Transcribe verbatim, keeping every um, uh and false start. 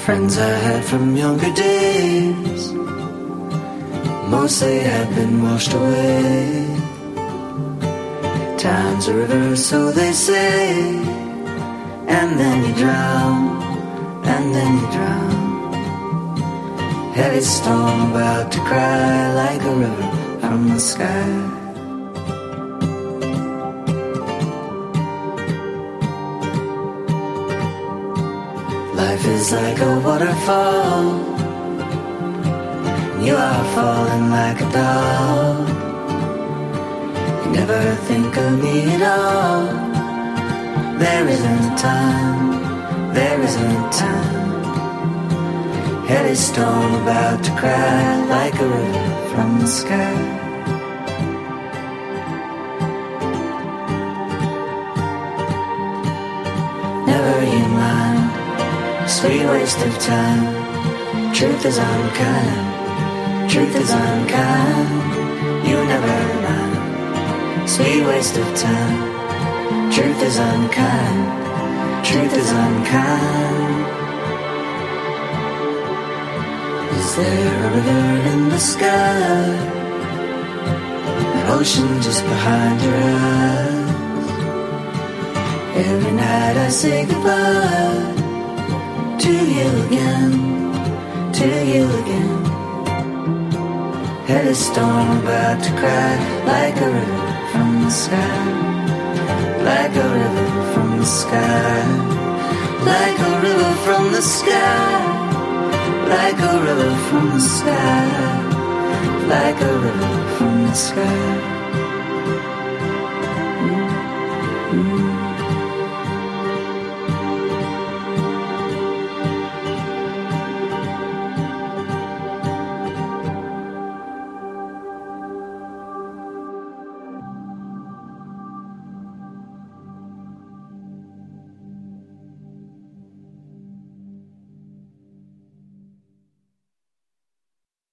Friends I had from younger days, mostly have been washed away. Time's a river, so they say, and then you drown, and then you drown. Heavy storm about to cry like a river from the sky. Life is like a waterfall, you are falling like a dog. You never think of me at all. There isn't a time, there isn't a time. Heavy storm about to cry like a river from the sky. Never you mind, sweet waste of time. Truth is unkind, truth is unkind. You never mind, sweet waste of time. Truth is unkind, truth is unkind. Is there a river in the sky, an ocean just behind your eyes? Every night I say goodbye to you again, to you again. Head a storm about to cry like a river from the sky, like a river from the sky, like a river from the sky, like a river from the sky, like a river from the sky. Mm-hmm.